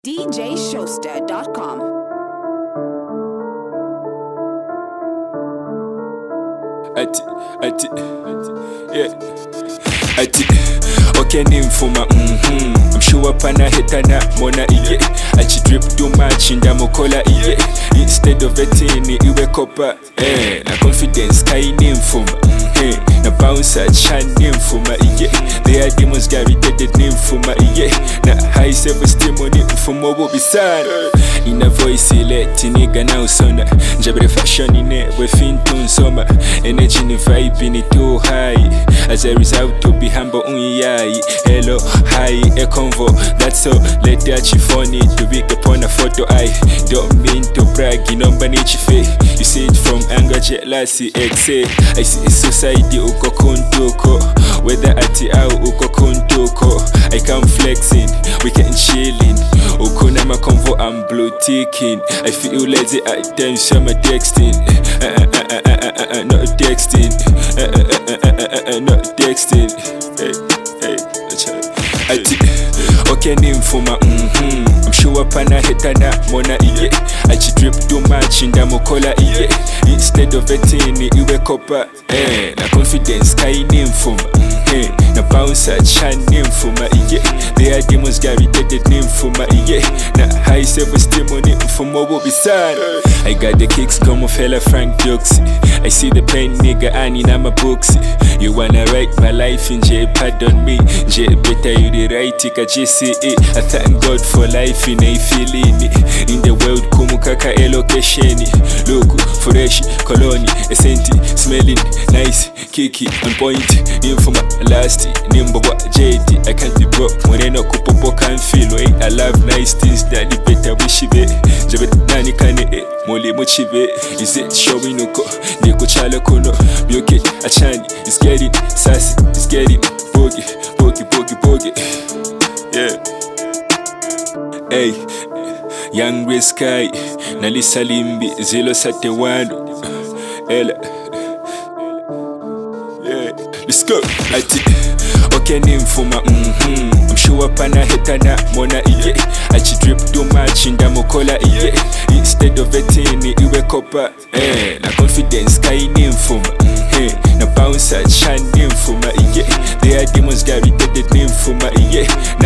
DJShowster.com. Okay, name for my I'm sure upana hitana mona iye. Achi drip too much in the mokola iye. Instead of etini iwe kopa na confidence kai name for my na bouncer chan name for my iye. They are demons gary dead name for my iye. Na high self-esteem on it for more beside. In a voice let nigga now sona. Jabre fashion in it we fintun summer. Energy ni vibe in it too high. As a result to be humble hello, hi, a convo. That's all, let that you funny to be upon a photo. I don't mean to brag, you know, but you see it from anger, jealousy, exe. I see society, uko kuntuko. Whether at the out, uko kuntuko. I come flexing, we can chilling. Uko nama convo, I'm blue ticking. I feel lazy at times, so I'm texting. Not texting. Not texting. Okay, name for my I'm sure upana hitana mona iye. Achi drip too much in the mokola iye. Instead of etini iwe kopa na confidence kai name for my na bouncer chan name for my iye. They are demons gary dead name for my iye. Na high self-esteem on it for more beside. I got the kicks come fella Frank Jokes. I see the pain nigga Annie na my books. You wanna write my life in J, pardon me. J better you the right tika GCE. I thank God for life in a feeling. In the world kumukaka location. Look fresh, colony, essenti, smelling nice, kiki, on point. Info my last nimbo JD. I can't be broke when I no kupopo can feel way. I love nice things that the better wish be. Jabet nani kane moli mochibe. Is it showing uko Nico chala kono Myoke achani it's getting sassy, it's getting boogie, boogie, boogie, boogie. Yeah. Hey, Young Riskai Nalisa Limbi 071 Ella. Yeah, let's go. Okay, name for my I'm sure upana hitana mona iye. Achi drip too much in the mokola iye. Instead of etini iwe kopa na confidence kai name for my na bouncer chan name for my iye. They are demons gary dead name for my iye.